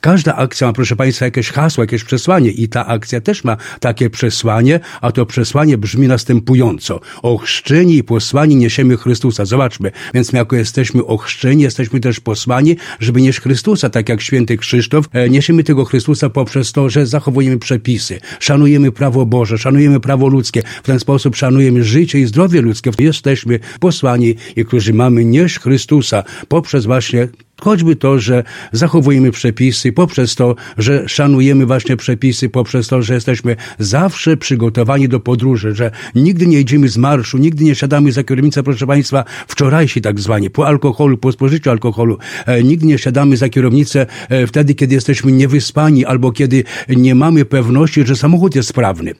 Każda akcja ma, proszę Państwa, jakieś hasło, jakieś przesłanie i ta akcja też ma takie przesłanie, a to przesłanie brzmi następująco. Ochrzczeni i posłani niesiemy Chrystusa. Zobaczmy, więc my jako jesteśmy ochrzczeni, jesteśmy też posłani, żeby nieść Chrystusa, tak jak święty Krzysztof. Niesiemy tego Chrystusa poprzez to, że zachowujemy przepisy, szanujemy prawo Boże, szanujemy prawo ludzkie, w ten sposób szanujemy życie i zdrowie ludzkie. Jesteśmy posłani i którzy mamy nieść Chrystusa poprzez właśnie choćby to, że zachowujemy przepisy, poprzez to, że szanujemy właśnie przepisy, poprzez to, że jesteśmy zawsze przygotowani do podróży, że nigdy nie idziemy z marszu, nigdy nie siadamy za kierownicę, proszę Państwa, wczorajsi tak zwani, po alkoholu, po spożyciu alkoholu. Nigdy nie siadamy za kierownicę wtedy, kiedy jesteśmy niewyspani albo kiedy nie mamy pewności, że samochód jest sprawny.